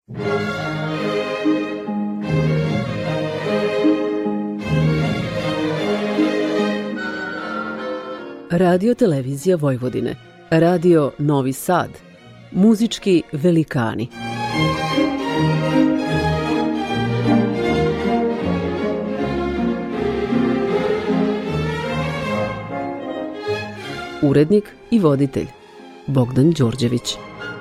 Radio Televizija Vojvodine, Radio Novi Sad, muzički velikani. Urednik i voditelj Bogdan Đorđević.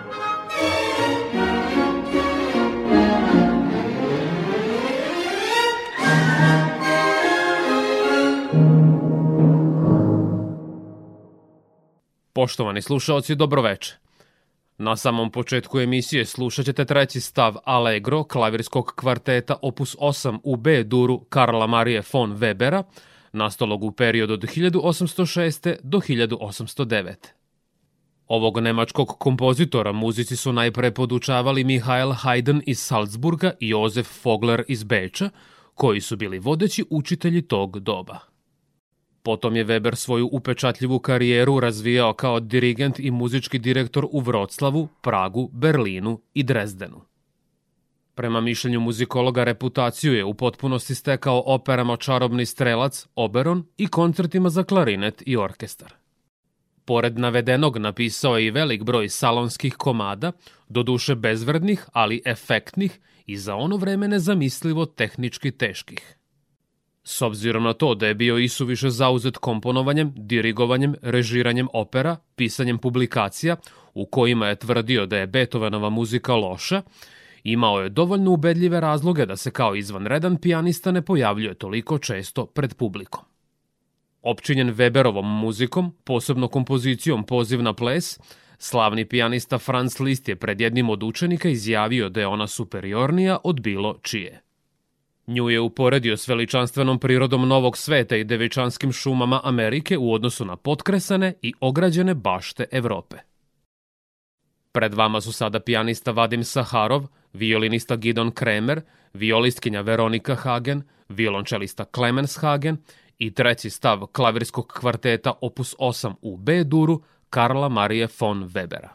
Poštovani slušaoci, dobroveče. Na samom početku emisije slušat ćete treći stav Allegro klavirskog kvarteta opus 8 u B-duru Karla Marije von Webera, nastalog u periodu od 1806. do 1809. Ovog nemačkog kompozitora muzici su najpre podučavali Michael Haydn iz Salzburga i Josef Vogler iz Beča, koji su bili vodeći učitelji tog doba. Potom je Weber svoju upečatljivu karijeru razvijao kao dirigent i muzički direktor u Vroclavu, Pragu, Berlinu i Drezdenu. Prema mišljenju muzikologa reputaciju je u potpunosti stekao operama Čarobni strelac, Oberon i koncertima za klarinet i orkestar. Pored navedenog napisao je i velik broj salonskih komada, doduše bezvrednih, ali efektnih i za ono vreme nezamislivo tehnički teških. S obzirom na to da je bio isuviše zauzet komponovanjem, dirigovanjem, režiranjem opera, pisanjem publikacija, u kojima je tvrdio da je Beethovenova muzika loša, imao je dovoljno ubedljive razloge da se kao izvanredan pijanista ne pojavljuje toliko često pred publikom. Opčinjen Weberovom muzikom, posebno kompozicijom Poziv na ples, slavni pijanista Franz Liszt je pred jednim od učenika izjavio da je ona superiornija od bilo čije. Nju je uporedio s veličanstvenom prirodom Novog sveta i devičanskim šumama Amerike u odnosu na potkresane i ograđene bašte Evrope. Pred vama su sada pijanista Vadim Saharov, violinista Gidon Kremer, violistkinja Veronika Hagen, violončelista Clemens Hagen i treći stav klavirskog kvarteta opus 8 u B-duru Karla Marije von Webera.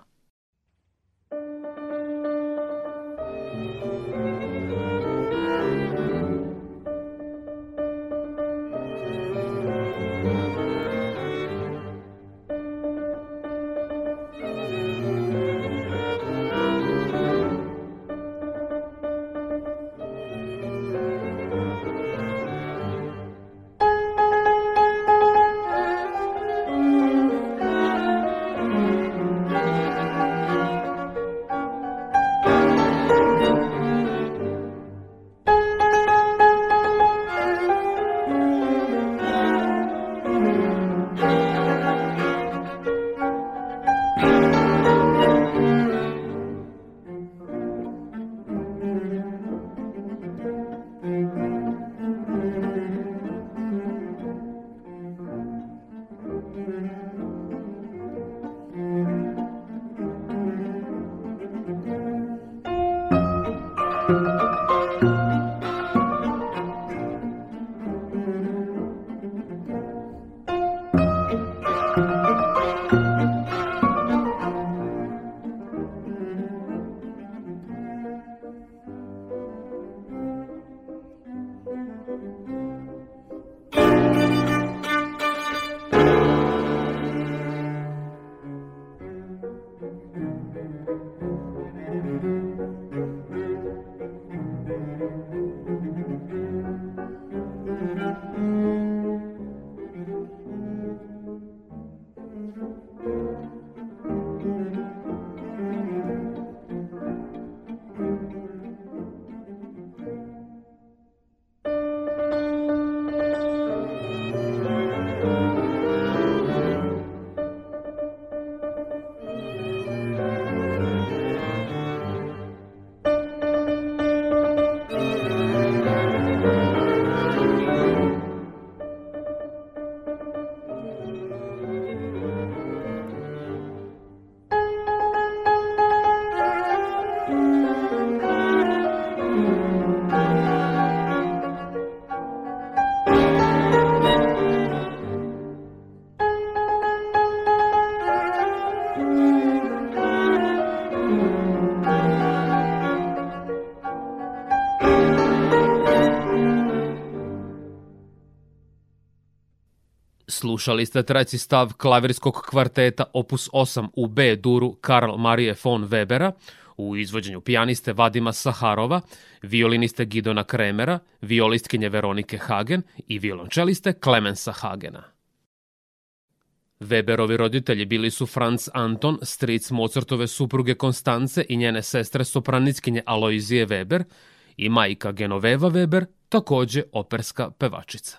Slušali ste treći stav klavirskog kvarteta opus 8 u B-duru Karl Marie von Webera u izvođenju pijaniste Vadima Saharova, violiniste Gidona Kremera, violistkinje Veronike Hagen i violončeliste Clemensa Hagena. Weberovi roditelji bili su Franz Anton, stric Mozartove supruge Konstance i njene sestre sopranickinje Aloizije Weber, i majka Genoveva Weber, takođe operska pevačica.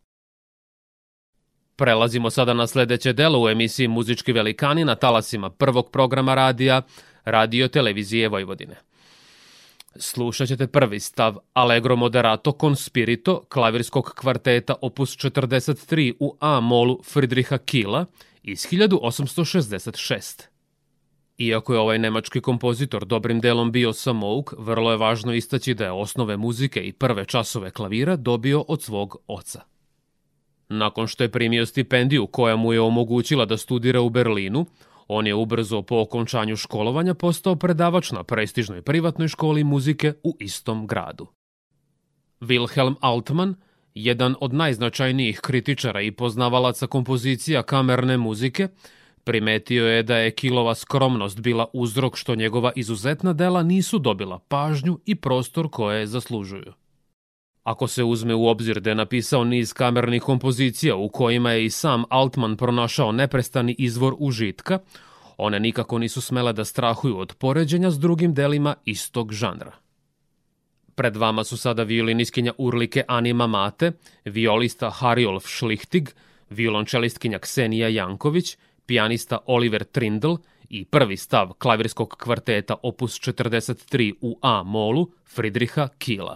Prelazimo sada na sledeće delo u emisiji Muzički velikani na talasima prvog programa radija, Radio televizije Vojvodine. Slušat ćete prvi stav Allegro moderato con spirito klavirskog kvarteta opus 43 u A-molu Friedricha Kila iz 1866. Iako je ovaj nemački kompozitor dobrim delom bio samouk, vrlo je važno istaći da je osnove muzike i prve časove klavira dobio od svog oca. Nakon što je primio stipendiju koja mu je omogućila da studira u Berlinu, on je ubrzo po okončanju školovanja postao predavač na prestižnoj privatnoj školi muzike u istom gradu. Wilhelm Altmann, jedan od najznačajnijih kritičara i poznavalaca kompozicija kamerne muzike, primetio je da je Kilova skromnost bila uzrok što njegova izuzetna dela nisu dobila pažnju i prostor koje zaslužuju. Ako se uzme u obzir da je napisao niz kamernih kompozicija u kojima je i sam Altmann pronašao neprestani izvor užitka, one nikako nisu smele da strahuju od poređenja s drugim delima istog žanra. Pred vama su sada violinistkinja Urlike Anima Mate, violista Hariolf Schlichtig, violončelistkinja Ksenija Janković, pijanista Oliver Trindl i prvi stav klavirskog kvarteta opus 43 u A-molu Friedricha Kila.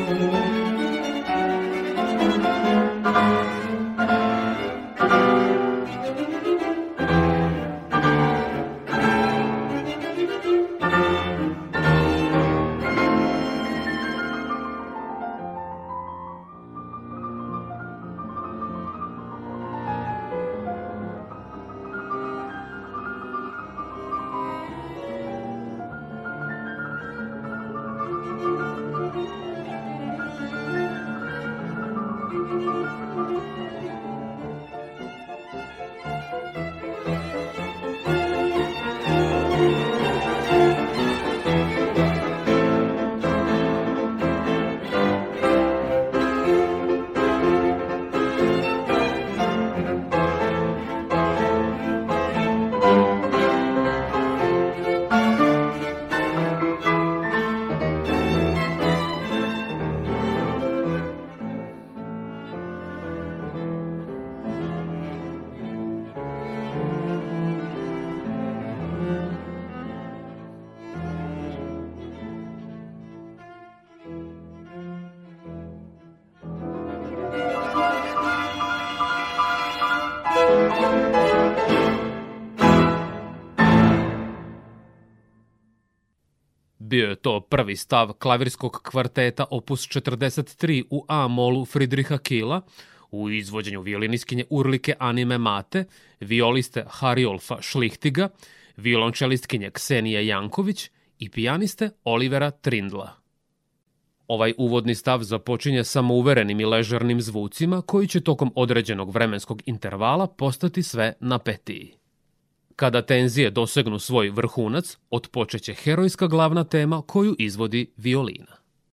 Bio je to prvi stav klavirskog kvarteta opus 43 u A-molu Friedricha Kila, u izvođenju violinistkinje Urlike Anime Mate, violiste Hariolfa Šlihtiga, violončelistkinje Ksenije Janković i pijaniste Olivera Trindla. Ovaj uvodni stav započinje samouverenim i ležernim zvucima koji će tokom određenog vremenskog intervala postati sve napetiji. Kada tenzije dosegnu svoj vrhunac, otpočeće herojska glavna tema koju izvodi violina.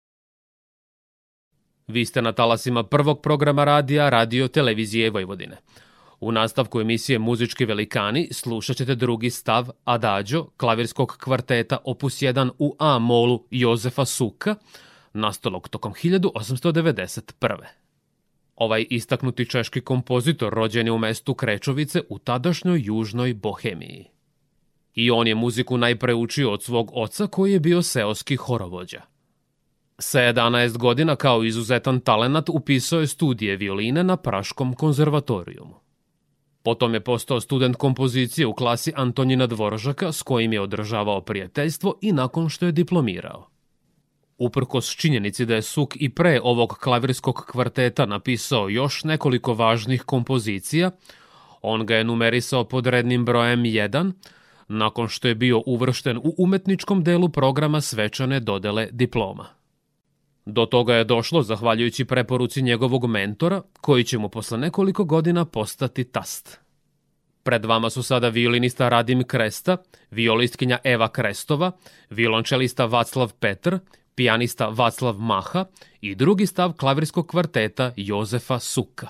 Vi ste na talasima prvog programa radija Radio Televizije Vojvodine. U nastavku emisije Muzički velikani slušat ćete drugi stav Adagio klavirskog kvarteta opus 1 u A-molu Jozefa Suka, nastalog tokom 1891. Ovaj istaknuti češki kompozitor rođen je u mestu Krečovice u tadašnjoj južnoj Bohemiji. I on je muziku najpre učio od svog oca koji je bio seoski horovođa. Sa 11 godina kao izuzetan talenat upisao je studije violine na Praškom konzervatorijumu. Potom je postao student kompozicije u klasi Antonjina Dvoržaka s kojim je održavao prijateljstvo i nakon što je diplomirao. Uprkos činjenici da je Suk i pre ovog klavirskog kvarteta napisao još nekoliko važnih kompozicija, on ga je numerisao pod rednim brojem 1, nakon što je bio uvršten u umetničkom delu programa svečane dodele diploma. Do toga je došlo zahvaljujući preporuci njegovog mentora, koji će mu posle nekoliko godina postati tast. Pred vama su sada violinista Radim Kresta, violistkinja Eva Krestova, violončelista Vaclav Petr, pijanista Vaclav Maha i drugi stav klavirskog kvarteta Jozefa Suka.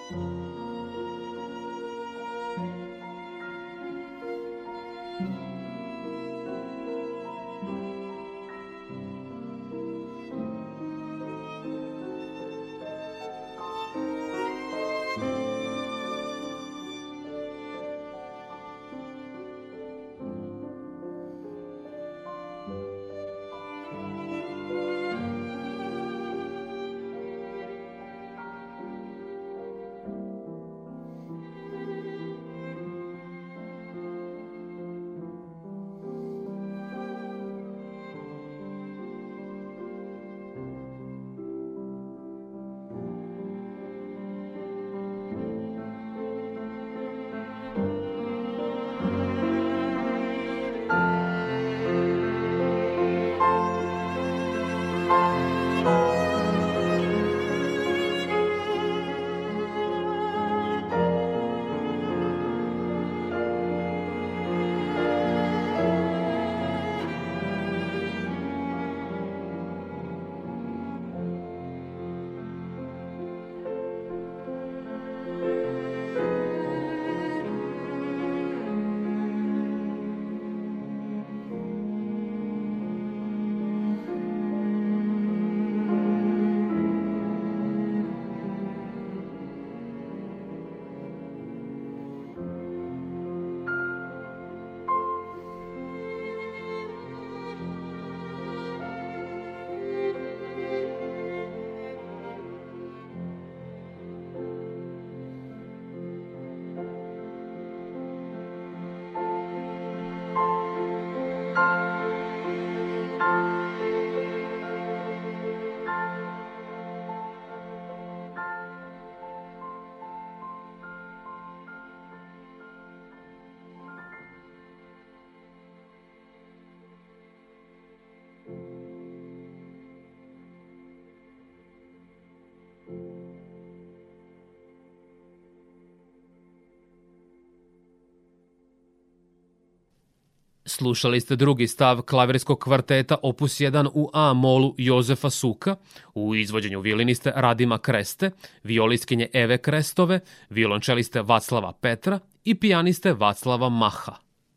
Slušali ste drugi stav klavirskog kvarteta opus 1 u A-molu Jozefa Suka u izvođenju violiniste Radima Kreste, violistkinje Eve Krestove, violončeliste Vaclava Petra i pijaniste Vaclava Maha.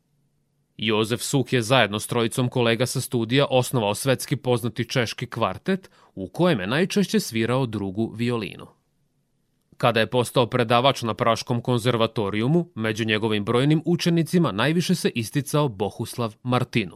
Jozef Suk je zajedno s trojicom kolega sa studija osnovao svetski poznati češki kvartet u kojem je najčešće svirao drugu violinu. Kada je postao predavač na Praškom konzervatorijumu, među njegovim brojnim učenicima najviše se isticao Bohuslav Martinu.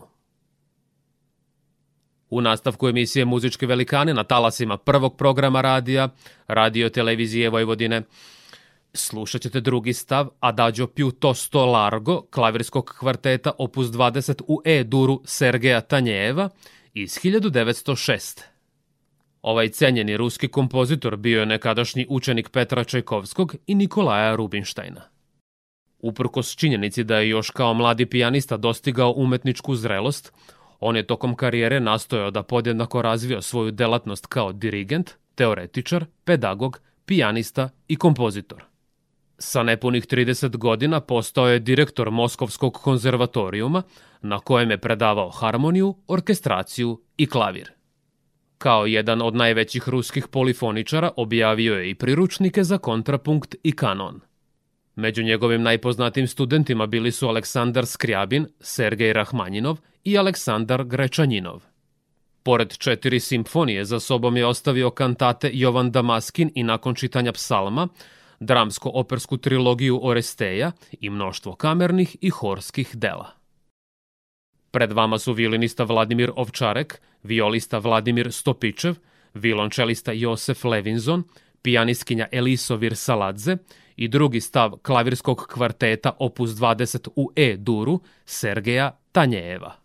U nastavku emisije Muzički velikani na talasima prvog programa radija, Radio televizije Vojvodine, slušat ćete drugi stav Adagio piuttosto largo klavirskog kvarteta opus 20 u E-duru Sergeja Tanjejeva iz 1906. Ovaj cenjeni ruski kompozitor bio je nekadašnji učenik Petra Čajkovskog i Nikolaja Rubinštajna. Uprkos činjenici da je još kao mladi pijanista dostigao umetničku zrelost, on je tokom karijere nastojao da podjednako razvio svoju delatnost kao dirigent, teoretičar, pedagog, pijanista i kompozitor. Sa nepunih 30 godina postao je direktor Moskovskog konzervatorijuma, na kojem je predavao harmoniju, orkestraciju i klavir. Kao jedan od najvećih ruskih polifoničara objavio je i priručnike za kontrapunkt i kanon. Među njegovim najpoznatijim studentima bili su Aleksandar Skriabin, Sergej Rahmanjinov i Aleksandar Grečanjinov. Pored 4 simfonije za sobom je ostavio kantate Jovan Damaskin i nakon čitanja psalma, dramsko-opersku trilogiju Oresteja i mnoštvo kamernih i horskih dela. Pred vama su violinista Vladimir Ovčarek, violista Vladimir Stopičev, violončelista Josef Levinzon, pijanistkinja Eliso Virsaladze i drugi stav klavirskog kvarteta opus 20 u E-duru Sergeja Tanjejeva.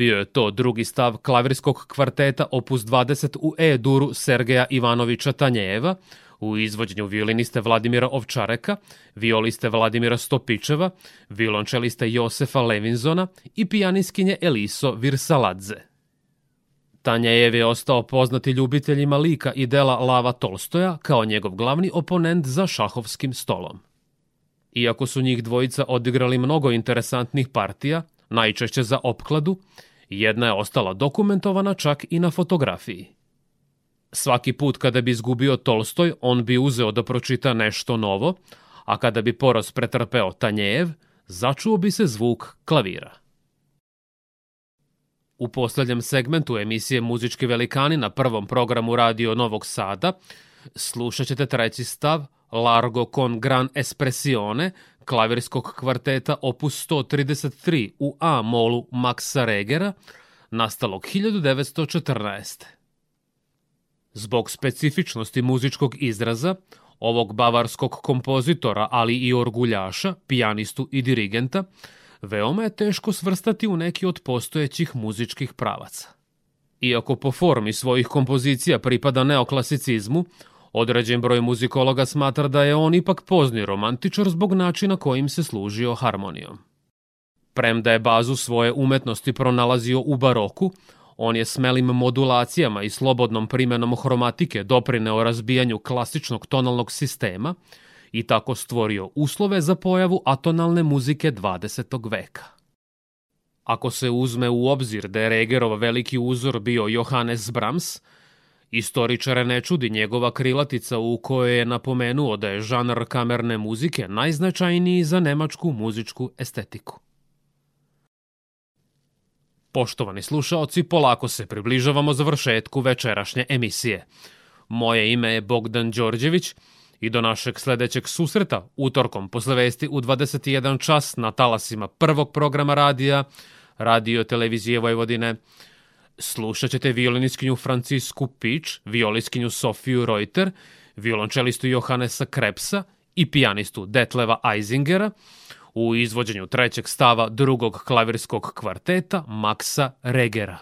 Bio je to drugi stav klavirskog kvarteta opus 20 u E-duru Sergeja Ivanovića Tanjejeva, u izvođenju violiniste Vladimira Ovčareka, violiste Vladimira Stopičeva, violončeliste Josefa Levinzona i pijaniskinje Eliso Virsaladze. Tanjejev je ostao poznati ljubiteljima lika i dela Lava Tolstoja kao njegov glavni oponent za šahovskim stolom. Iako su njih dvojica odigrali mnogo interesantnih partija, najčešće za opkladu, jedna je ostala dokumentovana čak i na fotografiji. Svaki put kada bi izgubio Tolstoj, on bi uzeo da pročita nešto novo, a kada bi poraz pretrpeo Tanjejev, začuo bi se zvuk klavira. U posljednjem segmentu emisije Muzički velikani na prvom programu Radio Novog Sada slušat ćete treći stav Largo con gran espressione klavirskog kvarteta opus 133 u A-molu Maxa Regera, nastalog 1914. Zbog specifičnosti muzičkog izraza, ovog bavarskog kompozitora, ali i orguljaša, pijanistu i dirigenta, veoma je teško svrstati u neki od postojećih muzičkih pravaca. Iako po formi svojih kompozicija pripada neoklasicizmu, određen broj muzikologa smatra da je on ipak pozni romantičar zbog načina kojim se služio harmonijom. Premda je bazu svoje umetnosti pronalazio u baroku, on je smelim modulacijama i slobodnom primenom hromatike doprineo razbijanju klasičnog tonalnog sistema i tako stvorio uslove za pojavu atonalne muzike 20. veka. Ako se uzme u obzir da je Regerov veliki uzor bio Johannes Brahms, istoričare ne čudi njegova krilatica u kojoj je napomenuo da je žanr kamerne muzike najznačajniji za nemačku muzičku estetiku. Poštovani slušaoci, polako se približavamo završetku večerašnje emisije. Moje ime je Bogdan Đorđević i do našeg sledećeg susreta utorkom posle vesti u 21 čas na talasima prvog programa radija, Radio televizije Vojvodine. Slušat ćete violinistkinju Francisku Pič, violiskinju Sofiju Reuter, violončelistu Johannesa Krebsa i pijanistu Detleva Eisingera u izvođenju trećeg stava drugog klavirskog kvarteta Maxa Regera.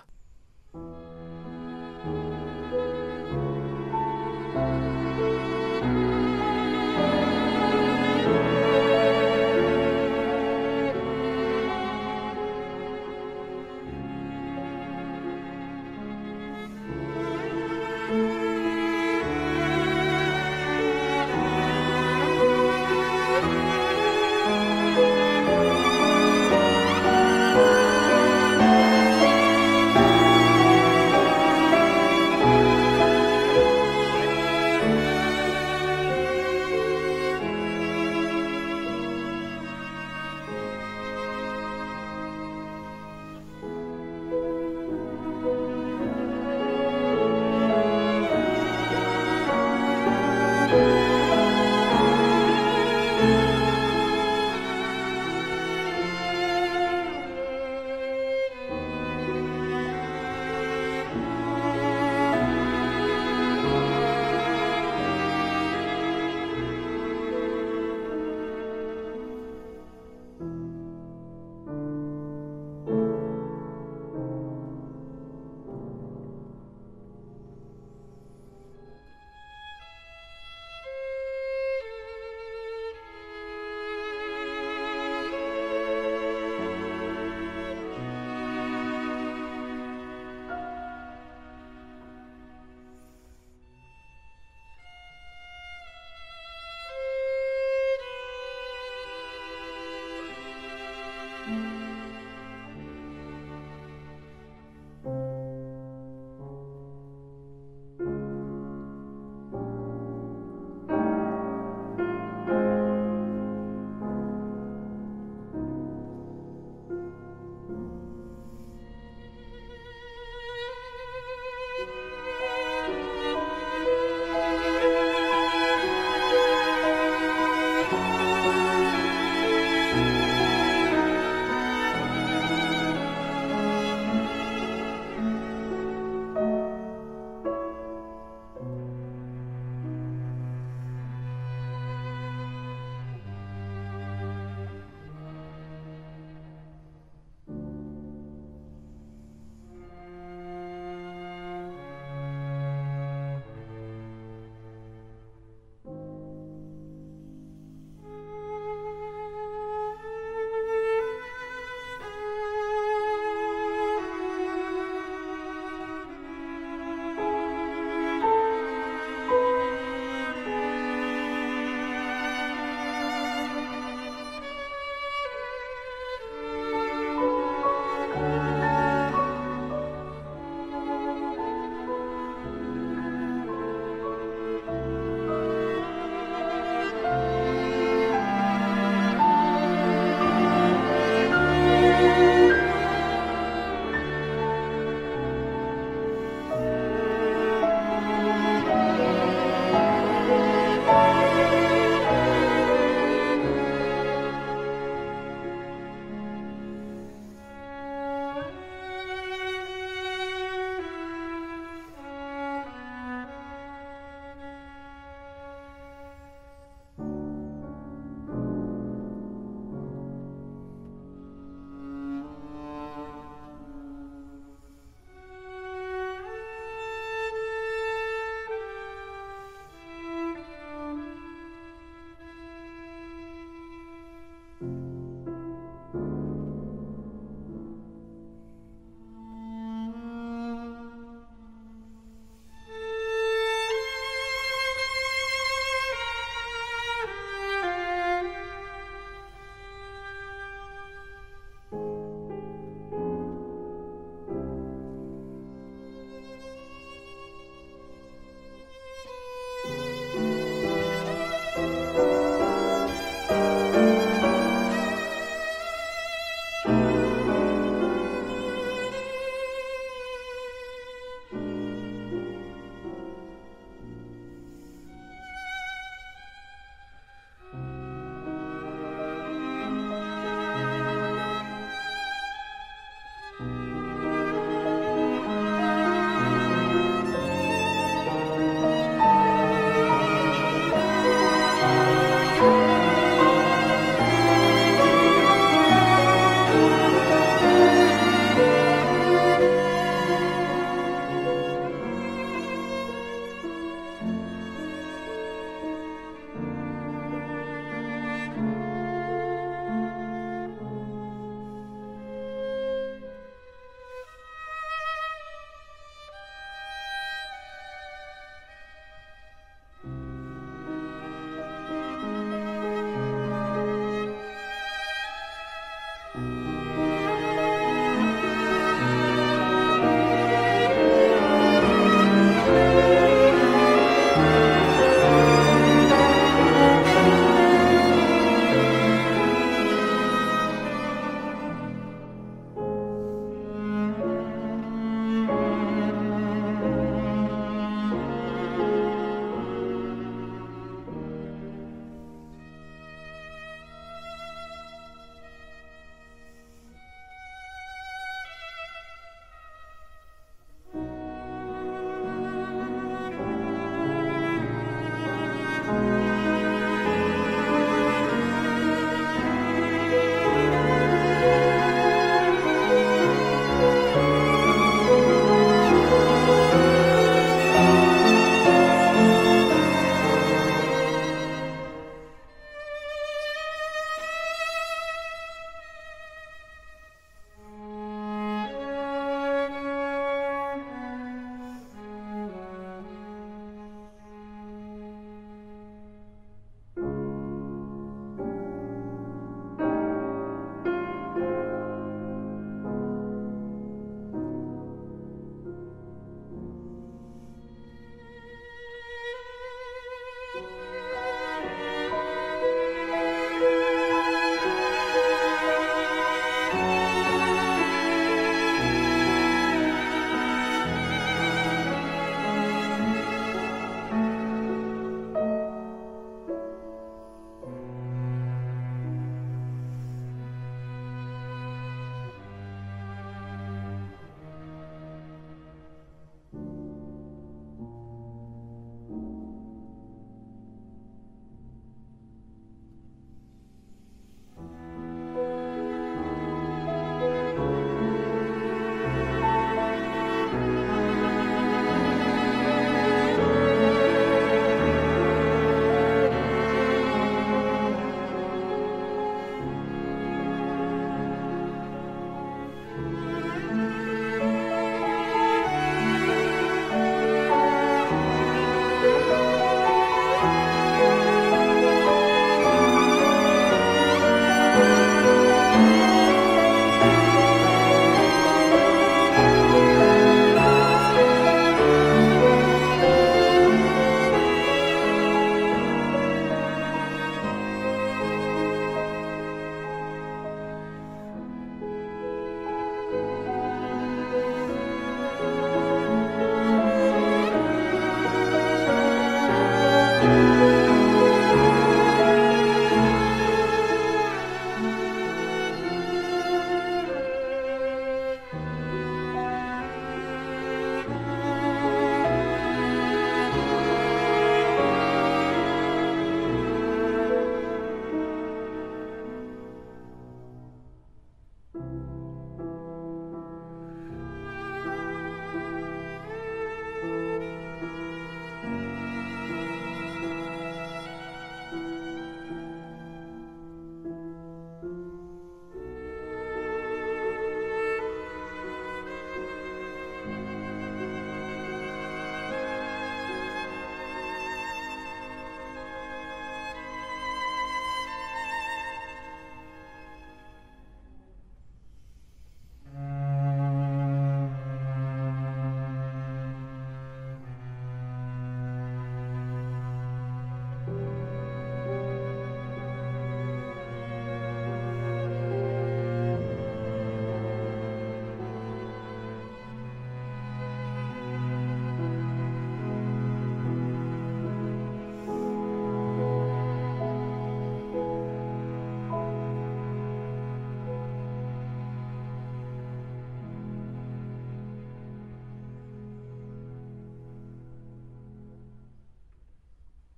Thank you.